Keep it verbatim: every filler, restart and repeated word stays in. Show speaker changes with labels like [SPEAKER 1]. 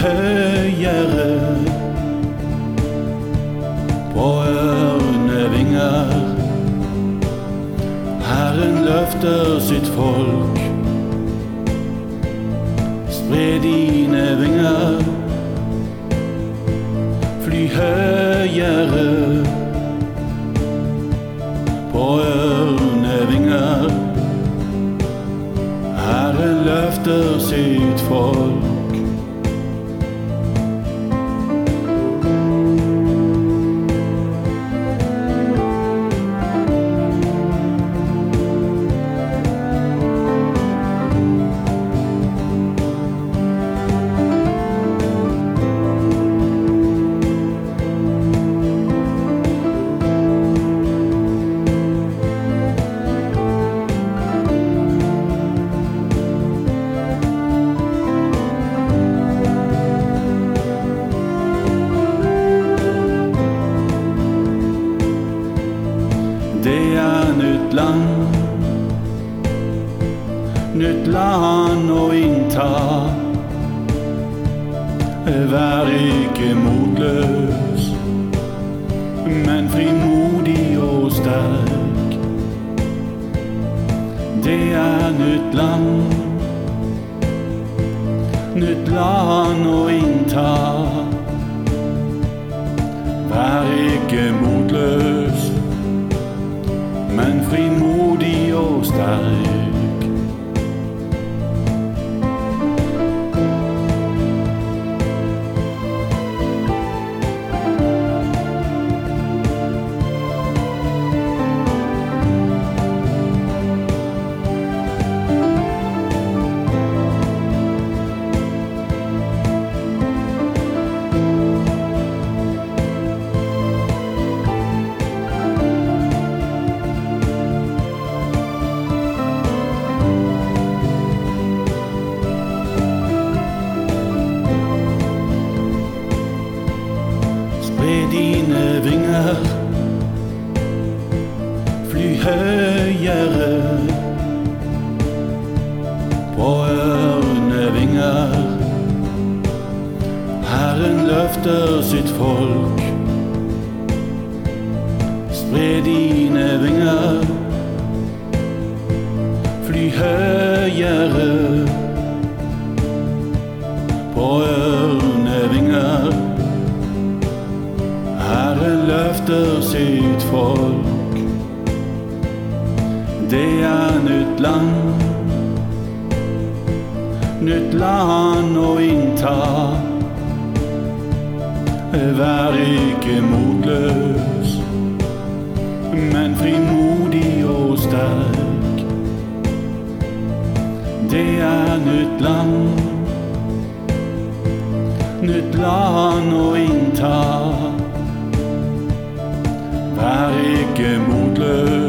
[SPEAKER 1] høyere på ørnevinger. Herren løfter sitt folk. Spre dine vinger, fly høyere på ørnevinger. Herren løfter sitt folk. Det er nytt land, nytt land å innta. Vær ikke motløs, men frimodig og sterk. Det er nytt land, nytt land å innta. Vær ikke motløs, men frimodig og sterk. Spre dine vinger, fly høyere på ørnevinger. Herren løfter sitt folk. Spre dine vinger, fly høyere på ørnevinger. Herren løfter sitt folk. Det er nytt land, nytt land å innta. Vær ikke motløs, men frimodig og sterk. Det er nytt land, nytt land å innta. Vær ikke motløs,